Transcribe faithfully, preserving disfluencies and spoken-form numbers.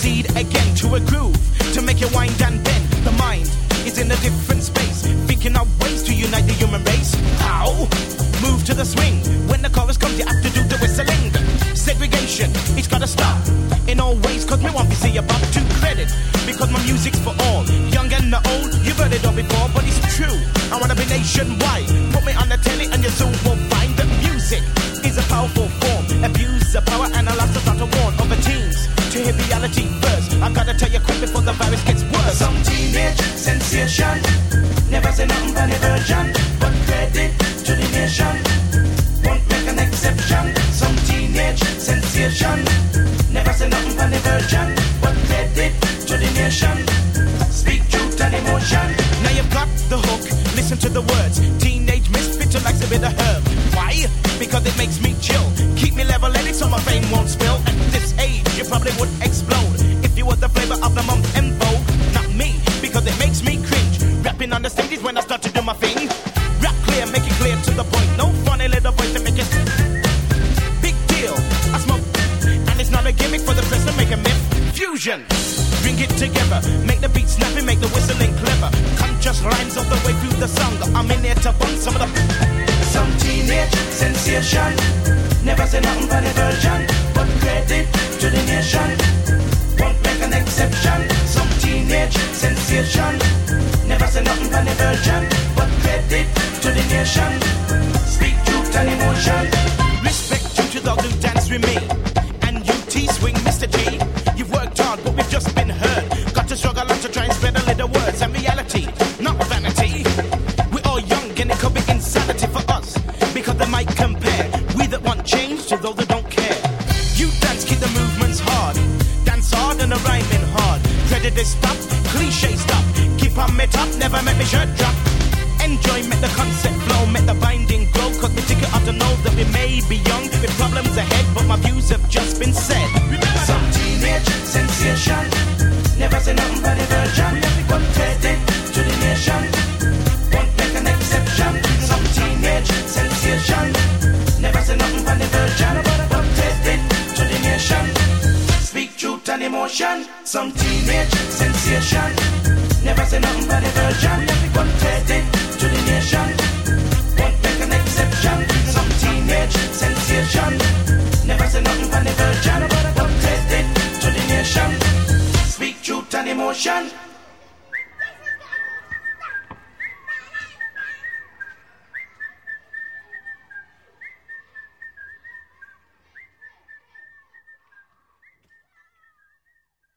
proceed again to a groove to make you wind and bend. The mind is in a different space, thinking of ways to unite the human race. How? Move to the swing. When the chorus comes, you have to do the whistling. Segregation, it's gotta stop in all ways, cause me want to see about to credit, because my music's for all, young and the old. You've heard it all before, but it's true. I wanna be nationwide. Put me on the telly and you soon will find that music is a powerful form. Abuse the power and a lot to start to warn over teens to hear reality first. I gotta tell you quick before the virus gets worse. Some teenage sensation, never say nothing but a virgin, but credit to the nation, won't make an exception. Some teenage sensation, never say nothing but a virgin, but credit to the nation, speak truth and emotion. Now you've got the hook, listen to the words. Teenage misfit who likes a bit of herb. Why? Because it makes me chill, keep me level-headed so my fame won't spill. At this age you probably would explode if you were the flavor of the month en vogue. Not me, because it makes me cringe. Rapping on the stage is when I start to do my thing. Rap clear, make it clear to the point. No funny little voice to make it big deal. I smoke, and it's not a gimmick for the press to make a myth. Fusion, bring it together, make the beat snappy, make the whistling clever. Conscious rhymes all the way through the song. I'm in here to bump some of the. Some teenage sensation, never say nothing but a virgin, but credit to the nation, won't make an exception. Some teenage sensation, never say nothing but a virgin, but credit to the nation, speak truth and emotion. Respect you to those who dance with me, and you T-swing Mister G. You've worked hard, but we've just been heard. Got to struggle on to try and spread a little words and reality, not vanity. We're all young and it could be insanity for us, because they might compare we that want change to those that don't care. You dance, keep the movements hard, dance hard and the rhyming hard. Prejudice stop, cliche stop, keep on me top, never make me shirt drop. Enjoy, make the concept flow, make the binding grow, cause we take it out to know that we may be young with problems ahead, but my views have just been said. Remember some teenage sensation, never say nothing but a virgin, but credit to the nation, won't make an exception. Some teenage sensation, never say nothing but a virgin, but credit to the nation, speak truth and emotion. Some teenage sensation, never say nothing but a virgin, but credit to the nation, won't make an exception. Some teenage sensation, never say nothing but a virgin, but credit to the nation, speak truth and emotion.